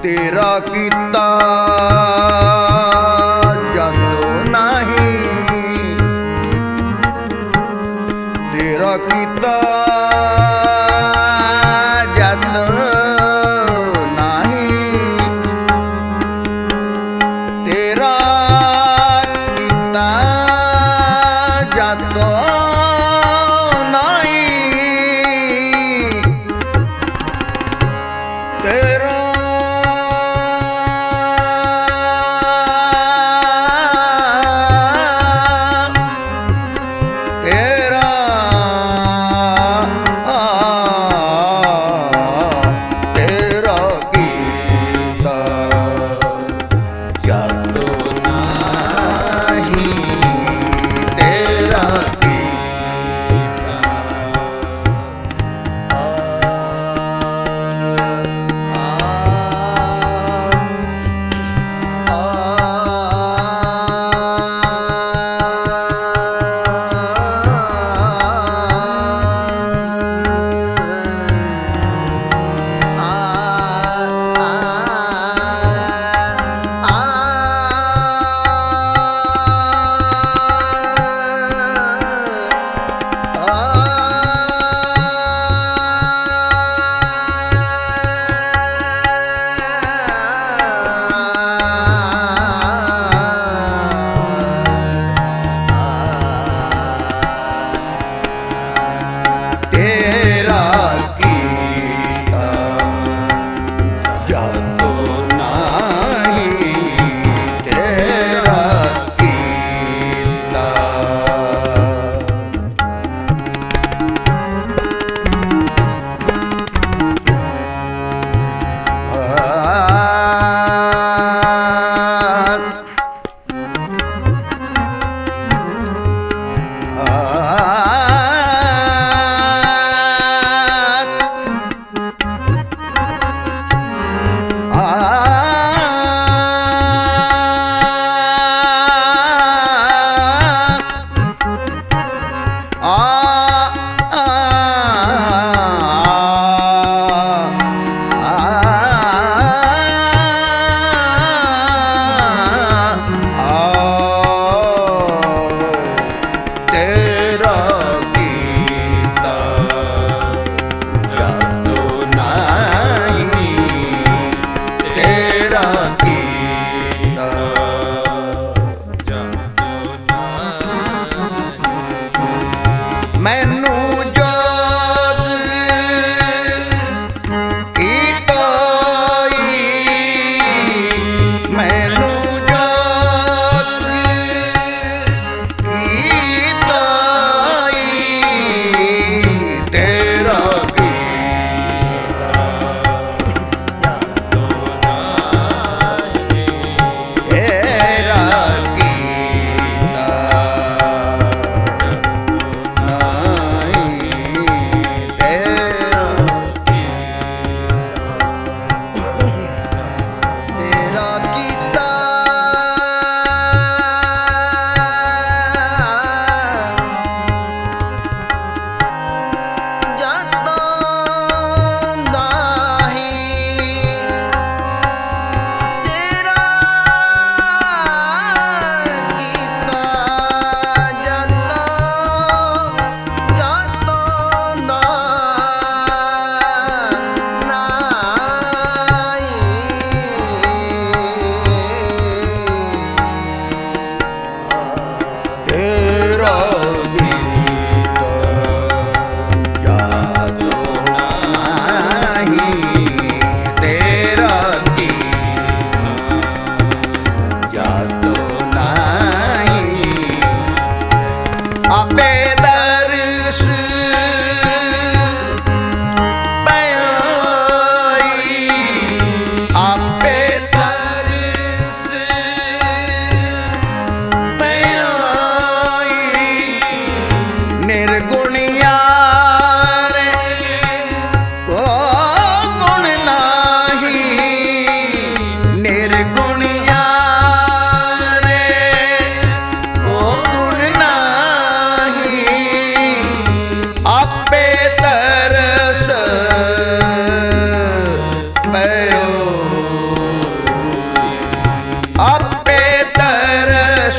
तेरा कीता जत नहीं, तेरा कीता जत नहीं, तेरा कीता जत नहीं, तेरा तेरा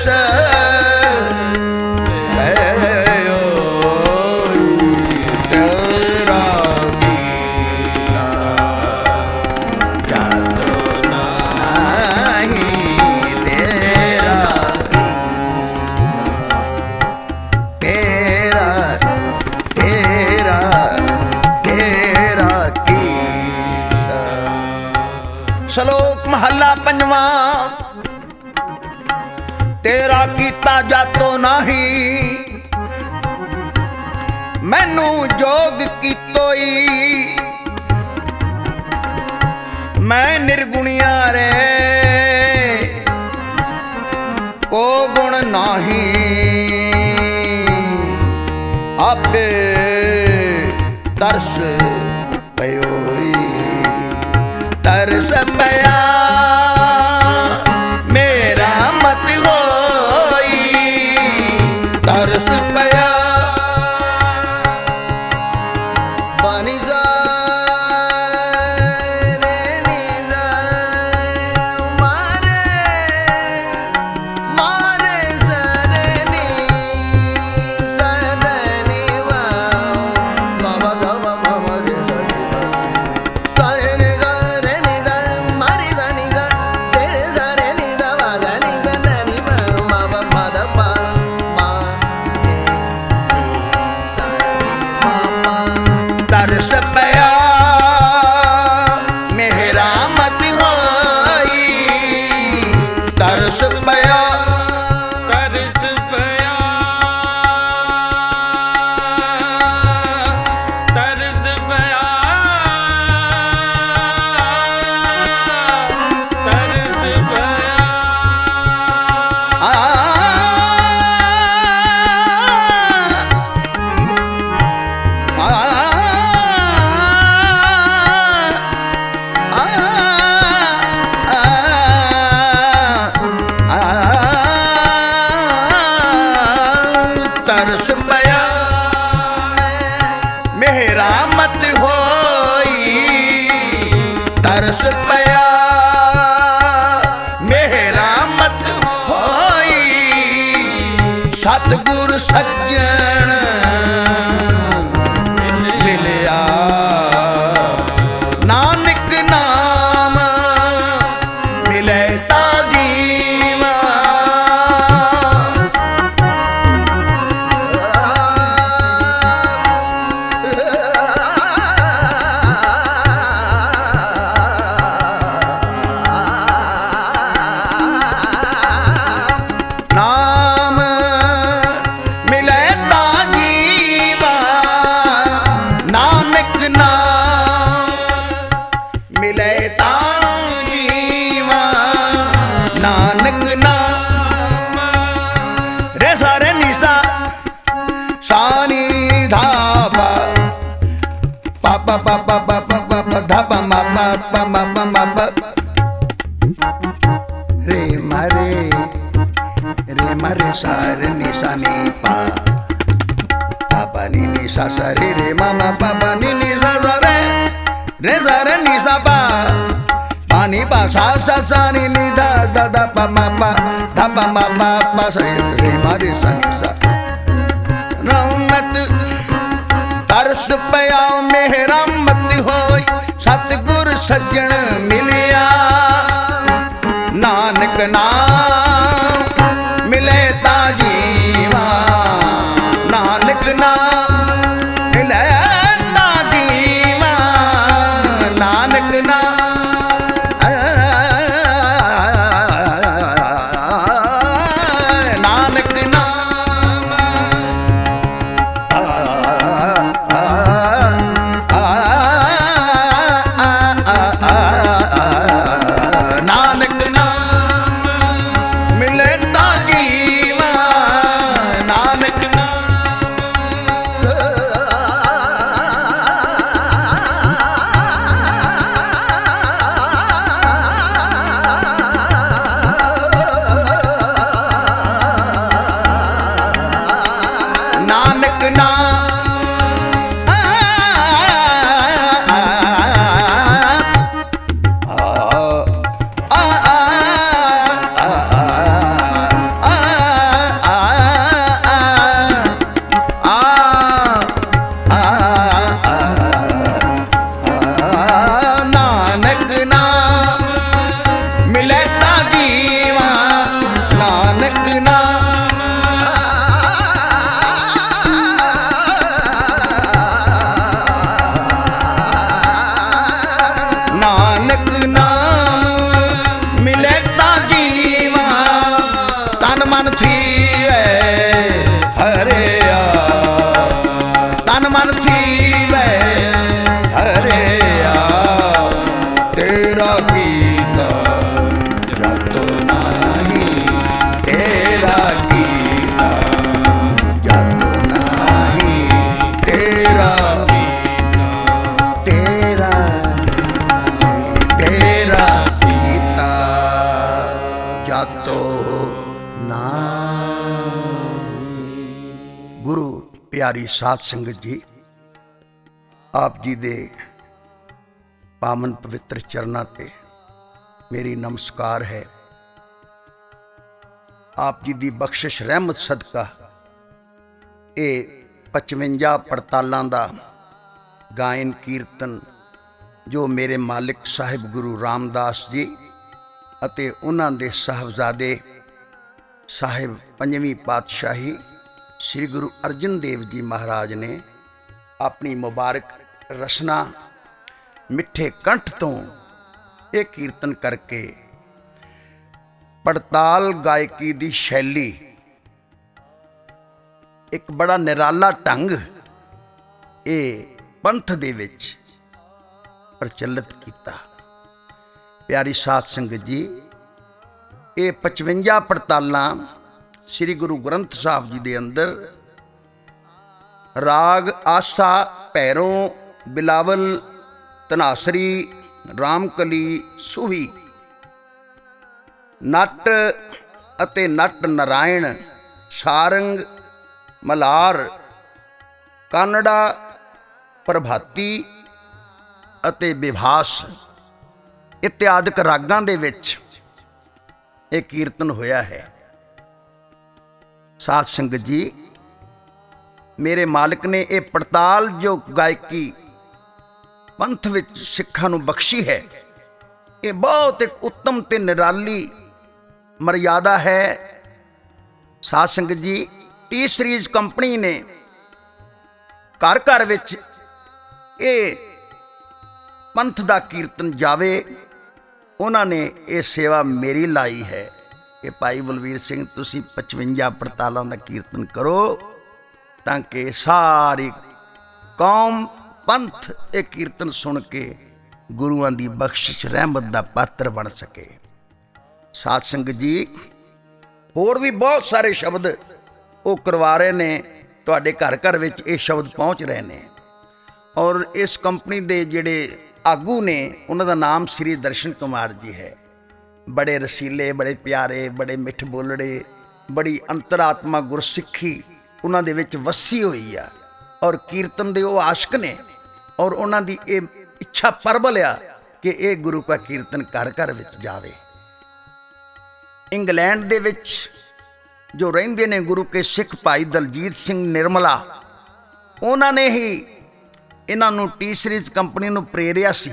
श्लोक महला पंजवा। तेरा कीता जातो नाही, मैनू जोग कीतोई। मैं निर्गुणिया रे को गुण नाही, आपे तरस पयोई। तरस पया मेरा मत होई, तरस पया बनी जा रे नी जा मारे मारे सरे नी सदनी वा बाबा गवा मामा रे सनी सरे नी जा रे नी जा मारी जा नी जा तेरे जा रे नी जा वा जा नी जा दनी मा बाबा मादा पा मा रे नी सा मामा। तरस पया मेरा मत होई, तरस पया तरस पया तरस पया तरस पया आ तरस पया मेरा मत होई, तरस पया मेरा मत होई। सतगुर सज्जन मिलिया नानक नाम मिले ता जीवा। नाम मिले ता जीवा, नानक नाम मिले ता जीवा। नानक नाम रे सारे निसा सानी धापा पापा पापा पापा पापा धापा मापा पापा मापा रे मारे रे मारे सारे निसा नी पा पापा नी निसा सारे रे मामा पापा नी निसा सारे रे सारे निसा पा पानी पा सा सा सा नी नी दा दा दा पा मा पा धा पा मा पा पा सा रे मारे सा नी सा। रहमत तरस पया मेरा मत होई, सतगुर सज्जन मिलिया नानक नाम मिले ता जीवा। नानक नाम मिले ता जीवा, नानक नाम नानक नाम नानक नाम ਕੀਤਾ ਜਾਤੋ ਨਾਹੀ ਤੇਰਾ ਕੀਤਾ ਜਾਤੋ ਨਾਹੀ ਤੇਰਾ ਤੇਰਾ ਤੇਰਾ ਕੀਤਾ ਜਾਤੋ ਨਾਹੀ। ਗੁਰੂ ਪਿਆਰੀ ਸਾਧ ਸੰਗਤ ਜੀ, ਆਪ ਜੀ ਦੇ ਪਾਵਨ ਪਵਿੱਤਰ ਚਰਨਾਂ ਤੇ ਮੇਰੀ ਨਮਸਕਾਰ ਹੈ। ਆਪ ਜੀ ਦੀ ਬਖਸ਼ਿਸ਼ ਰਹਿਮਤ ਸਦਕਾ ਇਹ 55 ਪੜਤਾਲਾਂ ਦਾ ਗਾਇਨ ਕੀਰਤਨ ਜੋ ਮੇਰੇ ਮਾਲਿਕ ਸਾਹਿਬ ਗੁਰੂ ਰਾਮਦਾਸ ਜੀ ਅਤੇ ਉਹਨਾਂ ਦੇ ਸਾਹਿਬਜ਼ਾਦੇ ਸਾਹਿਬ ਪੰਜਵੀਂ ਪਾਤਸ਼ਾਹੀ ਸ੍ਰੀ ਗੁਰੂ ਅਰਜਨ ਦੇਵ ਜੀ ਮਹਾਰਾਜ ਨੇ ਆਪਣੀ ਮੁਬਾਰਕ ਰਸਨਾ ਮਿੱਠੇ ਕੰਠ ਤੋਂ ਇਹ ਕੀਰਤਨ ਕਰਕੇ ਪੜਤਾਲ ਗਾਇਕੀ ਦੀ ਸ਼ੈਲੀ, ਇੱਕ ਬੜਾ ਨਿਰਾਲਾ ਢੰਗ ਇਹ ਪੰਥ ਦੇ ਵਿੱਚ ਪ੍ਰਚਲਿਤ ਕੀਤਾ। ਪਿਆਰੀ ਸਾਧ ਸੰਗਤ ਜੀ, ਇਹ 55 ਪੜਤਾਲਾਂ ਸ੍ਰੀ ਗੁਰੂ ਗ੍ਰੰਥ ਸਾਹਿਬ ਜੀ ਦੇ ਅੰਦਰ ਰਾਗ ਆਸਾ, ਭੈਰੋਂ, ਬਿਲਾਵਲ, ਧਨਾਸਰੀ, ਰਾਮਕਲੀ, ਸੂਹੀ, ਨੱਟ ਅਤੇ ਨੱਟ ਨਾਰਾਇਣ, ਸਾਰੰਗ, ਮਲਾਰ, ਕਾਨੜਾ, ਪ੍ਰਭਾਤੀ ਅਤੇ ਵਿਭਾਸ ਇਤਿਆਦਿਕ ਰਾਗਾਂ ਦੇ ਵਿੱਚ ਇਹ ਕੀਰਤਨ ਹੋਇਆ ਹੈ। ਸਾਧ ਸੰਗਤ ਜੀ, ਮੇਰੇ ਮਾਲਕ ਨੇ ਇਹ ਪੜਤਾਲ ਜੋ ਗਾਇਕੀ ਪੰਥ ਵਿੱਚ ਸਿੱਖਾਂ ਨੂੰ ਬਖਸ਼ੀ ਹੈ, ਇਹ ਬਹੁਤ ਇੱਕ ਉੱਤਮ ਤੇ ਨਿਰਾਲੀ ਮਰਿਆਦਾ ਹੈ। ਸਾਧ ਸੰਗਤ ਜੀ, ਟੀ ਸੀਰੀਜ਼ ਕੰਪਨੀ ਨੇ ਘਰ ਘਰ ਵਿੱਚ ਇਹ ਪੰਥ ਦਾ ਕੀਰਤਨ ਜਾਵੇ, ਉਹਨਾਂ ਨੇ ਇਹ ਸੇਵਾ ਮੇਰੀ ਲਾਈ ਹੈ ਕਿ ਭਾਈ ਬਲਵੀਰ ਸਿੰਘ ਤੁਸੀਂ 55 ਪੜਤਾਲਾਂ ਦਾ ਕੀਰਤਨ ਕਰੋ ਤਾਂ ਕਿ ਸਾਰੀ ਕੌਮ ਪੰਥ ਇਹ ਕੀਰਤਨ ਸੁਣ ਕੇ ਗੁਰੂਆਂ ਦੀ ਬਖਸ਼ਿਸ਼ ਰਹਿਮਤ ਦਾ ਪਾਤਰ ਬਣ ਸਕੇ। ਸਾਧ ਸੰਗਤ ਜੀ, ਹੋਰ ਵੀ ਬਹੁਤ ਸਾਰੇ ਸ਼ਬਦ ਉਹ ਕਰਵਾ ਰਹੇ ਨੇ, ਤੁਹਾਡੇ ਘਰ ਘਰ ਵਿੱਚ ਇਹ ਸ਼ਬਦ ਪਹੁੰਚ ਰਹੇ ਨੇ। ਔਰ ਇਸ ਕੰਪਨੀ ਦੇ ਜਿਹੜੇ ਆਗੂ ਨੇ, ਉਹਨਾਂ ਦਾ ਨਾਮ ਸ੍ਰੀ ਦਰਸ਼ਨ ਕੁਮਾਰ ਜੀ ਹੈ। ਬੜੇ ਰਸੀਲੇ, ਬੜੇ ਪਿਆਰੇ, ਬੜੇ ਮਿੱਠ ਬੋਲੜੇ, ਬੜੀ ਅੰਤਰਾਤਮਾ ਗੁਰਸਿੱਖੀ ਉਹਨਾਂ ਦੇ ਵਿੱਚ ਵਸੀ ਹੋਈ ਆ। ਔਰ ਕੀਰਤਨ ਦੇ ਉਹ ਆਸ਼ਕ ਨੇ, ਔਰ ਉਹਨਾਂ ਦੀ ਇਹ ਇੱਛਾ ਪ੍ਰਬਲ ਆ ਕਿ ਇਹ ਗੁਰੂ ਕਾ ਕੀਰਤਨ ਘਰ ਘਰ ਵਿੱਚ ਜਾਵੇ। ਇੰਗਲੈਂਡ ਦੇ ਵਿੱਚ ਜੋ ਰਹਿੰਦੇ ਨੇ ਗੁਰੂ ਕੇ ਸਿੱਖ ਭਾਈ ਦਲਜੀਤ ਸਿੰਘ ਨਿਰਮਲਾ, ਉਹਨਾਂ ਨੇ ਹੀ ਇਹਨਾਂ ਨੂੰ ਟੀ ਸੀਰੀਜ਼ ਕੰਪਨੀ ਨੂੰ ਪ੍ਰੇਰਿਆ ਸੀ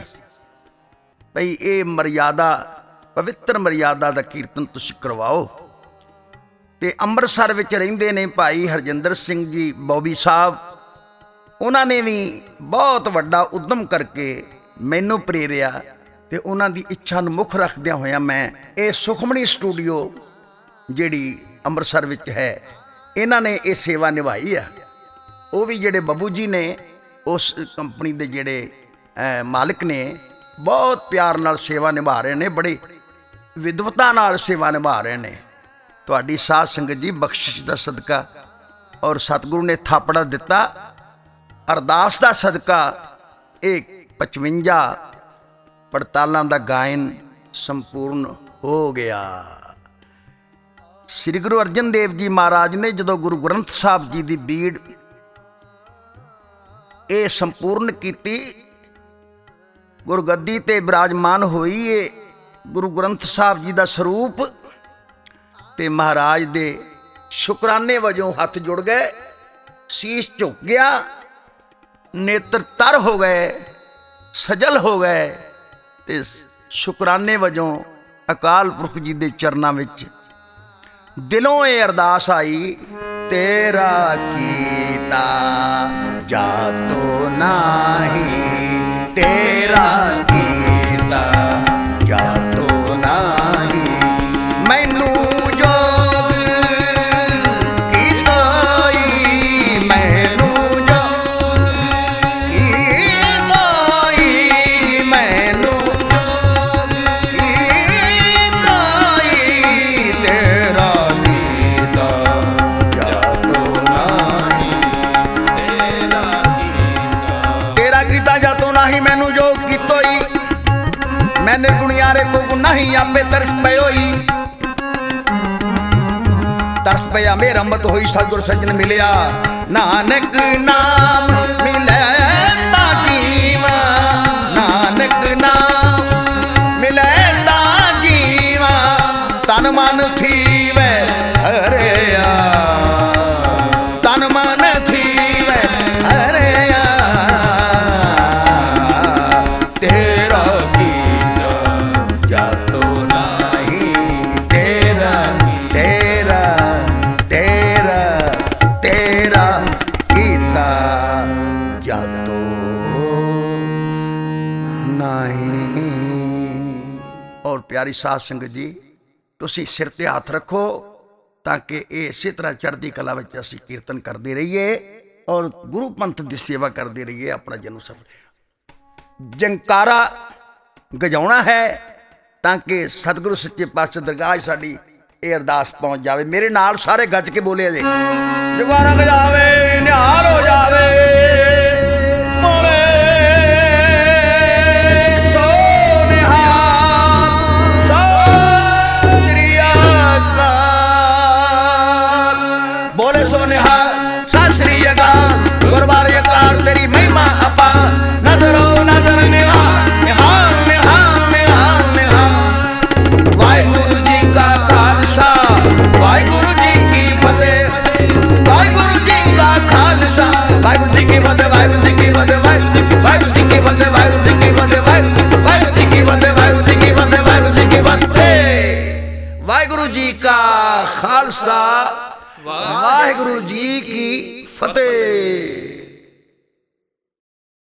ਭਈ ਇਹ ਮਰਿਆਦਾ, ਪਵਿੱਤਰ ਮਰਿਆਦਾ ਦਾ ਕੀਰਤਨ ਤੁਸੀਂ ਕਰਵਾਓ। ਤੇ ਅੰਮ੍ਰਿਤਸਰ ਵਿੱਚ ਰਹਿੰਦੇ ਨੇ ਭਾਈ ਹਰਜਿੰਦਰ ਸਿੰਘ ਜੀ ਬੌਬੀ ਸਾਹਿਬ, ਉਹਨਾਂ ਨੇ ਵੀ ਬਹੁਤ ਵੱਡਾ ਉਦਮ ਕਰਕੇ ਮੈਨੂੰ ਪ੍ਰੇਰਿਆ ਤੇ ਉਹਨਾਂ ਦੀ ਇੱਛਾ ਨੂੰ ਮੁੱਖ ਰੱਖਦਿਆਂ ਹੋਇਆਂ ਮੈਂ ਇਹ ਸੁਖਮਣੀ ਸਟੂਡੀਓ ਜਿਹੜੀ ਅੰਮ੍ਰਿਤਸਰ ਵਿੱਚ ਹੈ, ਇਹਨਾਂ ਨੇ ਇਹ ਸੇਵਾ ਨਿਭਾਈ ਆ। ਉਹ ਵੀ ਜਿਹੜੇ ਬੱਬੂ ਜੀ ਨੇ, ਉਸ ਕੰਪਨੀ ਦੇ ਜਿਹੜੇ ਮਾਲਕ ਨੇ, ਬਹੁਤ ਪਿਆਰ ਨਾਲ ਸੇਵਾ ਨਿਭਾ ਰਹੇ ਨੇ, ਬੜੇ ਵਿਦਵਤਾ ਨਾਲ ਸੇਵਾ ਨਿਭਾ ਰਹੇ ਨੇ। ਤੁਹਾਡੀ ਸਾਧ ਸੰਗਤ ਜੀ ਬਖਸ਼ਿਸ਼ ਦਾ ਸਦਕਾ ਔਰ ਸਤਿਗੁਰੂ ਨੇ ਥਾਪੜਾ ਦਿੱਤਾ, ਅਰਦਾਸ ਦਾ ਸਦਕਾ ਇਹ 55 ਪੜਤਾਲਾਂ ਦਾ ਗਾਇਨ ਸੰਪੂਰਨ ਹੋ ਗਿਆ। ਸ੍ਰੀ ਗੁਰੂ ਅਰਜਨ ਦੇਵ ਜੀ ਮਹਾਰਾਜ ਨੇ ਜਦੋਂ ਗੁਰੂ ਗ੍ਰੰਥ ਸਾਹਿਬ ਜੀ ਦੀ ਬੀੜ ਇਹ ਸੰਪੂਰਨ ਕੀਤੀ, ਗੁਰਗੱਦੀ ਤੇ ਬਿਰਾਜਮਾਨ ਹੋਈ ਇਹ ਗੁਰੂ ਗ੍ਰੰਥ ਸਾਹਿਬ ਜੀ ਦਾ ਸਰੂਪ, ਤੇ ਮਹਾਰਾਜ ਦੇ ਸ਼ੁਕਰਾਨੇ ਵਜੋਂ ਹੱਥ ਜੁੜ ਗਏ, ਸੀਸ ਝੁਕ ਗਿਆ, ਨੇਤਰ ਤਰ ਹੋ ਗਏ, ਸਜਲ ਹੋ ਗਏ, ਤੇ ਸ਼ੁਕਰਾਨੇ ਵਜੋਂ ਅਕਾਲ ਪੁਰਖ ਜੀ ਦੇ ਚਰਨਾਂ ਵਿੱਚ ਦਿਲੋਂ ਇਹ ਅਰਦਾਸ ਆਈ, ਤੇਰਾ ਕੀਤਾ ਜਾਤੋ ਨਾਹੀ, ਤੇਰਾ ਕੀਤਾ ਜਾਤੋ ਨਾਹੀ, ਮੈਨੂੰ ਜੋਗ ਕੀਤਾਈ, ਮੈਨੂੰ ਜੋਗ ਕੀਤਾਈ, ਮੈਨੂੰ ਜੋਗ ਕੀਤਾਈ, माही आपे तरस पयोई तरस पया मेरा मत होई सतगुर सजन मिलिया नानक नाम मिले ता जीवा नानक नाम मिले ता जीवा तन मन थीवे हरिया तन मन थीवे हरिया तेरा गीत जातो नहीं तेरा तेरा तेरा तेरा गीता जातो नहीं। और प्यारी साध संगत जी तुसी सिर ते हाथ रखो ताकि ये इसी तरह चढ़ती कला में असी कीर्तन करते रहिए और गुरु पंथ की सेवा करते रहिए अपना जन्म सफल जंकारा गजाउना है ताकि सतगुरु सच्चे पातशाह दरगाह साडी ये अरदास पहुंच जाए। मेरे नाल सारे गज के बोले जे जगवारा गजावे निहाल हो जावे तेरी महिमा अपा नजरो नजर निहाल निहाल निहाल निहाल निहाल। वाहिगुरु जी का खालसा वाहिगुरु जी की फतेह वाहिगुरु जी का खालसा वाहिगुरु जी की फतेह वाहिगुरु जी की फतेह वाहिगुरु जी की फतेह वाहिगुरु जी की फतेह वाहिगुरु जी की फतेह वाहिगुरु जी की फतेह वाहिगुरु जी की फतेह। वाहिगुरु जी का खालसा वाहिगुरु जी की फतेह।